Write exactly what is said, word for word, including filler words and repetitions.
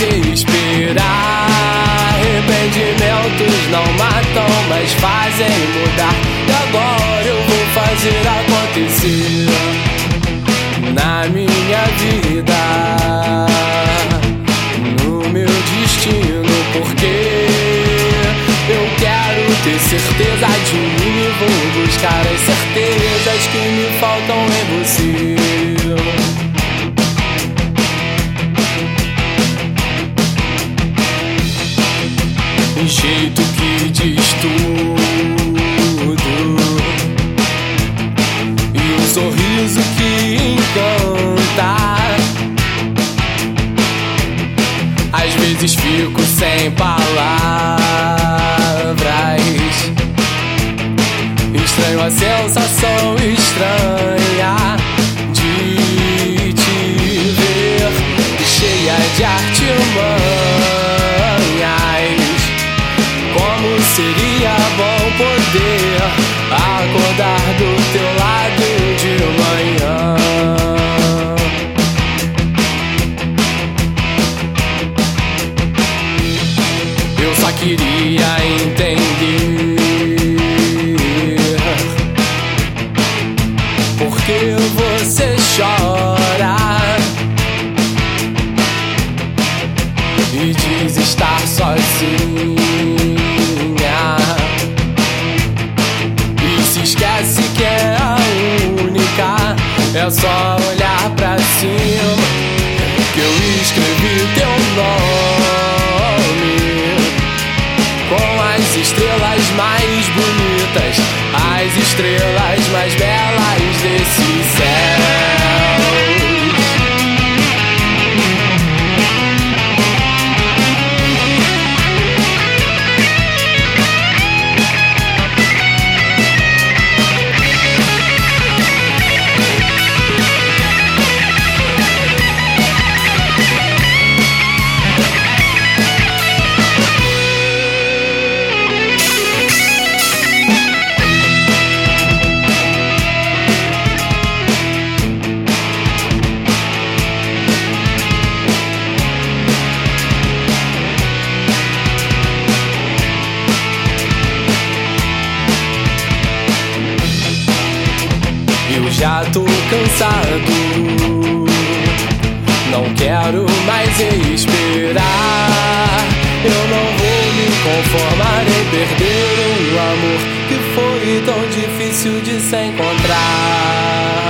esperar. Arrependimentos não matam, mas fazem mudar. E agora eu vou fazer acontecer na minha vida, no meu destino, porque eu quero ter certeza de mim e vou buscar as certezas que me faltam em você. Um jeito que diz tudo e um sorriso que encanta. Às vezes fico sem palavras, estranho a sensação estranha de te ver cheia de artimanhas. Como seria bom poder acordar do teu lado de manhã. Eu só queria entender por que você chora e diz estar sozinha, e se esquece que é a única. É só olhar pra cima que eu escrevi teu nome com as estrelas mais bonitas, as estrelas mais belas desse céu. Eu já tô cansado, não quero mais esperar. Eu não vou me conformar em perder um amor que foi tão difícil de se encontrar.